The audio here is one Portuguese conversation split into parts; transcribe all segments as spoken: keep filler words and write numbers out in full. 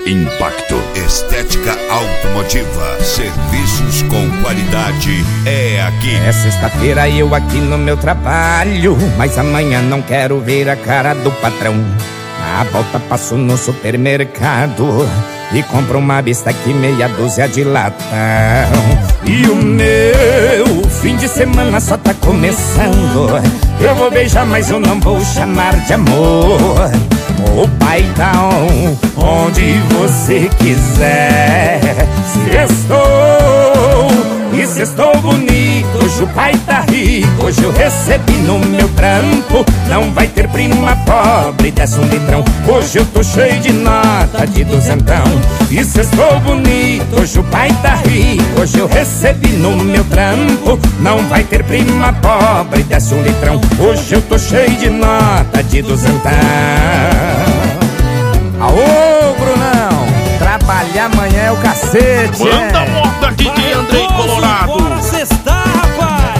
Impacto Estética Automotiva. Serviços com qualidade é aqui. É sexta-feira eu aqui no meu trabalho, mas amanhã não quero ver a cara do patrão. Na volta passo no supermercado e compro uma bisteca e meia dúzia de latão. E o meu fim de semana só tá começando. Eu vou beijar, mas eu não vou chamar de amor. O paizão, onde você quiser. Se estou, e se estou bonito, hoje o pai tá rico. Hoje eu recebi no meu trampo. Não vai ter prima pobre, desce um litrão. Hoje eu tô cheio de nota de duzentão. E se estou bonito, hoje o pai tá rico. Hoje eu recebi no meu trampo. Não vai ter prima pobre, desce um litrão. Hoje eu tô cheio de nota de duzentão. Aô, Brunão, trabalhar amanhã é o cacete. Manda a moda aqui de Andrei Colorado. Bora sextar, rapaz.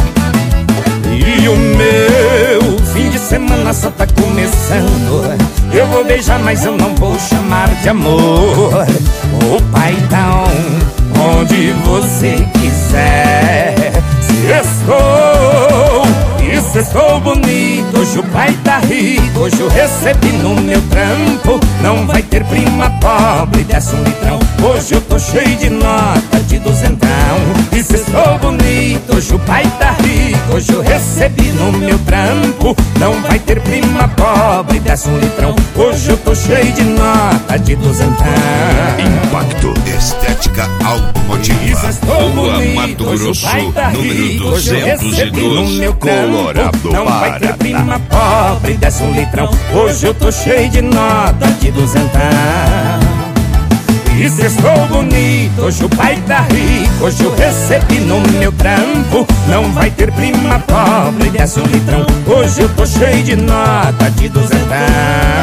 E o meu fim de semana só tá começando. Eu vou beijar, mas eu não vou chamar de amor. O paizão, onde você quiser. Se estou, e se estou bonito, hoje o pai tá rico. Hoje eu recebi no meu trampo. Não vai ter prima pobre, desce um litrão. Hoje eu tô cheio de nota de duzentão. E se estou bonito, hoje o pai tá rico. Hoje eu recebi no meu trampo. Não vai ter prima pobre, desce um litrão. Hoje eu tô cheio de nota de duzentão. Impacto Estética Automotiva. E se estou Rua bonito, Mato hoje o Grosso, pai tá número rico. Hoje eu duzentos e recebi no dois, meu trampo. Colorado, Não vai ter Paraná. prima pobre, desce um litrão. Hoje eu tô cheio de nota de duzentão. E se estou bonito, hoje o pai tá rico. Hoje eu recebi no meu trampo. Não vai ter prima pobre, desce um litrão. Hoje eu tô cheio de nota de duzentão.